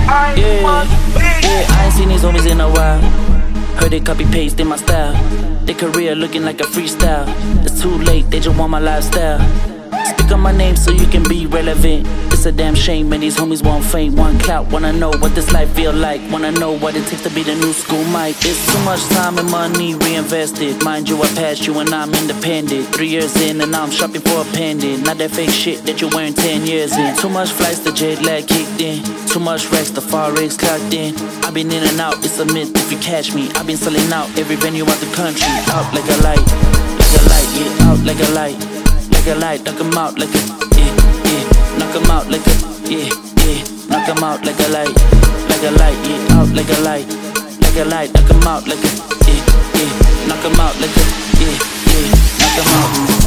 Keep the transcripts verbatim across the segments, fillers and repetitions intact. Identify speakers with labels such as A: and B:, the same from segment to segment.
A: Yeah, yeah, I ain't seen these homies in a while. Heard they copy paste in my style. Their career looking like a freestyle. It's too late, they just want my lifestyle. Speak on my name so you can be relevant. It's a damn shame, and these homies want fame, want clout. Wanna know what this life feel like. Wanna know what it takes to be the new school Mike. It's too much time and money reinvested. Mind you, I passed you and I'm independent. Three years in and now I'm shopping for a pendant. Not that fake shit that you're wearing ten years in. Too much flights, the jet lag kicked in. Too much racks, the forex clocked in. I've been in and out, it's a myth if you catch me. I've been selling out every venue out the country. Out like a light, like a light, yeah, out like a light. Like a light, knock 'em out like a, yeah, yeah. Knock 'em out like a, yeah, yeah. Knock 'em out like a light, like a light, yeah. Out like a light, like a light. Knock 'em out like a, yeah, yeah. Knock 'em out like a, yeah, yeah. Knock 'em out.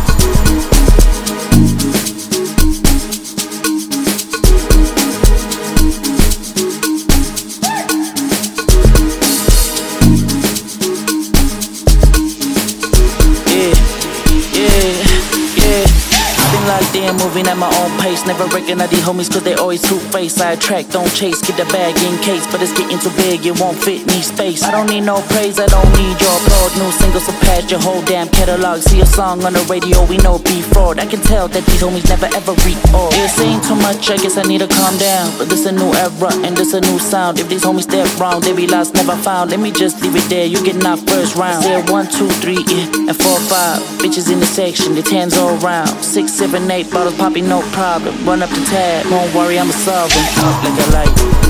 A: Locked in, moving at my own pace. Never recognize these homies cause they always two-faced. Sidetrack, don't chase, get the bag in case. But it's getting too big, it won't fit me space. I don't need no praise, I don't need your applause. New singles surpass your whole damn catalog. See a song on the radio, we know be fraud. I can tell that these homies never ever reap all. Yeah, saying too much, I guess I need to calm down. But this a new era, and this a new sound. If these homies step wrong, they be lost, never found. Let me just leave it there, you get knocked first round. Said one, two, three, yeah, and four, five. Bitches in the section, the tens all round. Six, seven, eight bottles popping, no problem. Run up the tab, don't worry, I'ma solve them. Out like a light.